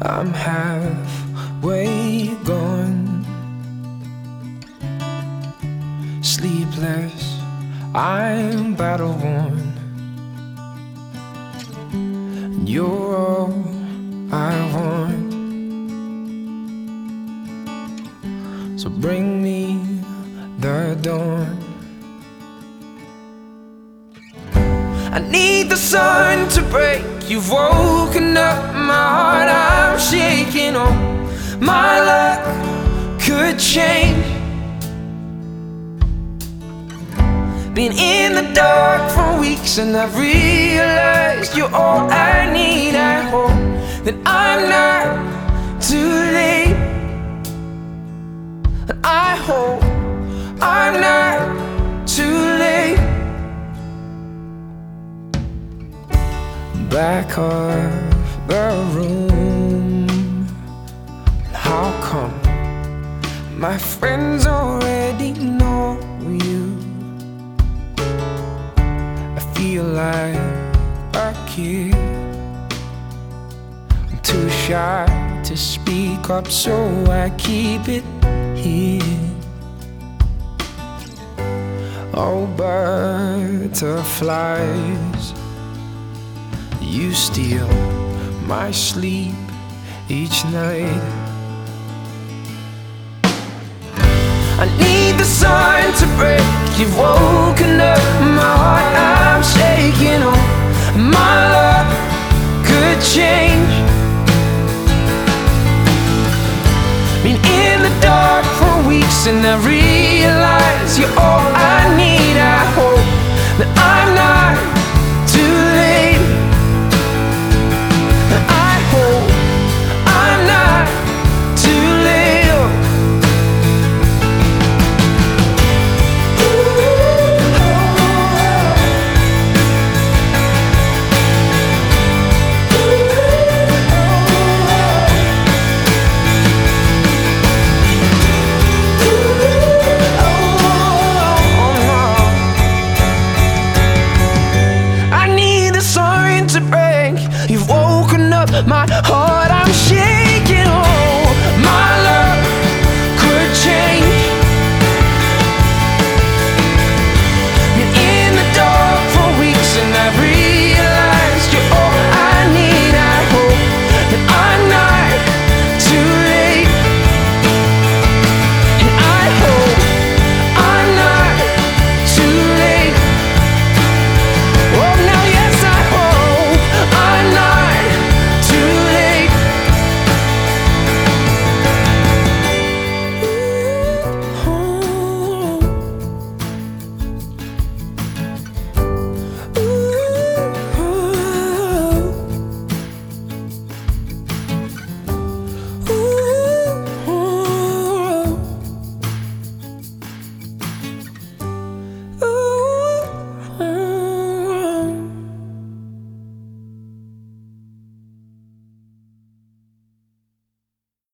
I'm halfway gone, sleepless, I'm battle worn. You're all I want, so bring me the dawn. I need the sun to break. You've woken up my heart, I'm shaking. Oh, my luck could change. Been in the dark for weeks and I've realized you're all I need. I hope that I'm not too late, and I hope I'm not too late. Back of the room, how come my friends already know you? I feel like a kid, I'm too shy to speak up, so I keep it here. Oh, butterflies, you steal my sleep each night. I need the sun to break. You've woken up my heart, I'm shaking. Oh, my luck could change. Been in the dark for weeks and I realize you're all I need. I hope